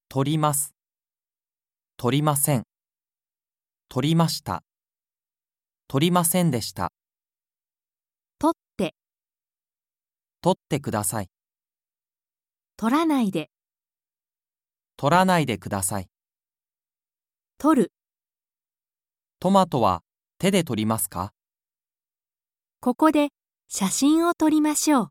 取ります、取りません、取りました、取りませんでした。 取って、 取ってください、 取らないで、 取らないでください。 取る。 トマトは手で取りますか？ ここで写真を撮りましょう。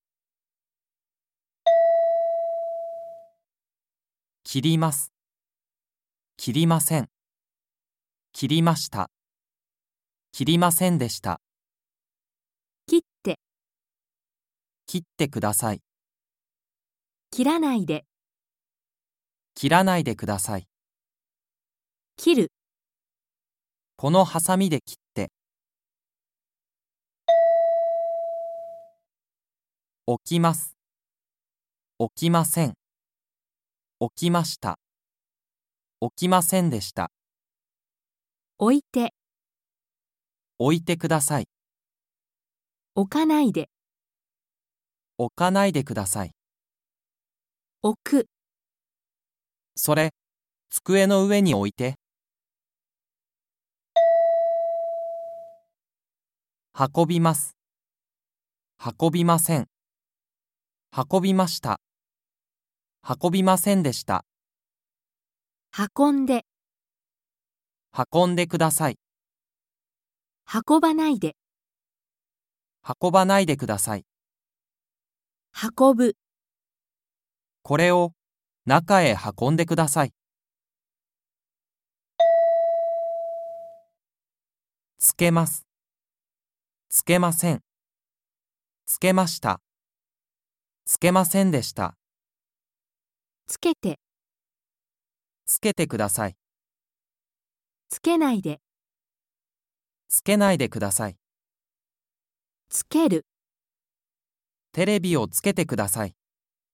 切ります、切りません、切りました、切りませんでした。 切って、 切ってください、 切らないで、 切らないでください。 切る。 このハサミで切って。起きます、起きません、起きました、起きませんでした。 置いて、 置いてください、 置かないで、 置かないでください。 置く。 それ、机の上に置いて。運びます、運びません、運びました、運びませんでした。 運んで、 運んでください、 運ばないで、 運ばないでください。 運ぶ。 これを中へ運んでください。つけます、つけません、つけました、つけませんでした。 つけて、 つけてください、 つけないで、 つけないでください。 つける。 テレビをつけてください。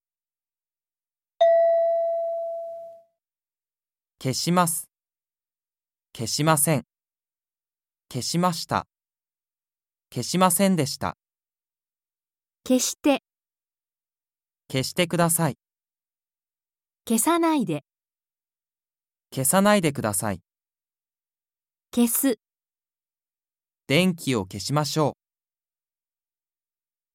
消します、消しません、消しました、消しませんでした。 消して、 消してください、 消さないで、 消さないでください。 消す。 電気を消しましょう。